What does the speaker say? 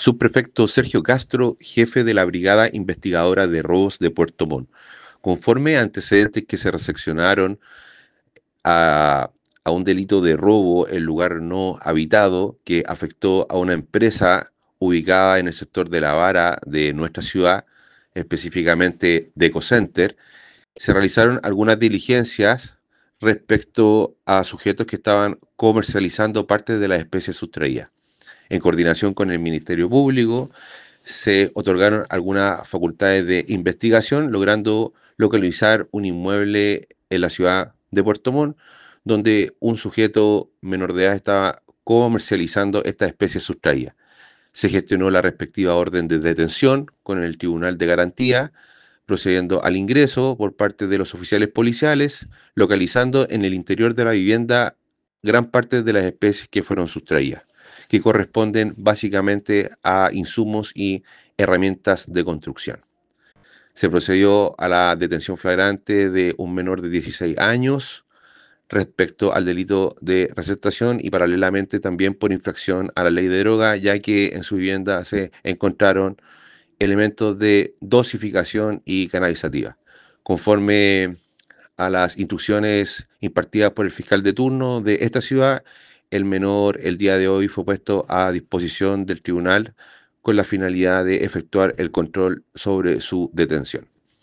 Subprefecto Sergio Castro, jefe de la Brigada Investigadora de Robos de Puerto Montt. Conforme a antecedentes que se recepcionaron a, a un delito de robo en lugar no habitado que afectó a una empresa ubicada en el sector de La Vara de nuestra ciudad, específicamente de Ecocenter, se realizaron algunas diligencias respecto a sujetos que estaban comercializando parte de las especies sustraídas. En coordinación con el Ministerio Público, se otorgaron algunas facultades de investigación, logrando localizar un inmueble en la ciudad de Puerto Montt, donde un sujeto menor de edad estaba comercializando esta especie sustraída. Se gestionó la respectiva orden de detención con el Tribunal de Garantía, procediendo al ingreso por parte de los oficiales policiales, localizando en el interior de la vivienda gran parte de las especies que fueron sustraídas, que corresponden básicamente a insumos y herramientas de construcción. Se procedió a la detención flagrante de un menor de 16 años respecto al delito de receptación y paralelamente también por infracción a la ley de droga, ya que en su vivienda se encontraron elementos de dosificación y canalizativa. Conforme a las instrucciones impartidas por el fiscal de turno de esta ciudad, el menor el día de hoy fue puesto a disposición del tribunal con la finalidad de efectuar el control sobre su detención.